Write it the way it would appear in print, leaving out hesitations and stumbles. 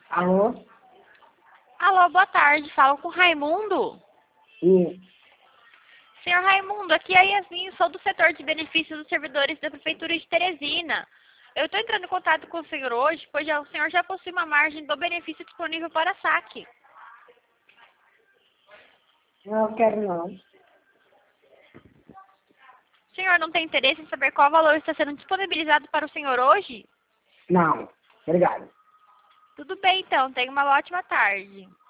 Alô? Alô, boa tarde. Falo com o Raimundo. E, Senhor Raimundo, aqui é a Yasmin, sou do setor de benefícios dos servidores da Prefeitura de Teresina. Eu estou entrando em contato com o senhor hoje, pois o senhor já possui uma margem do benefício disponível para saque. não quero não. O senhor não tem interesse em saber qual valor está sendo disponibilizado para o senhor hoje? Não, obrigado. Tudo bem, então. Tenha uma ótima tarde.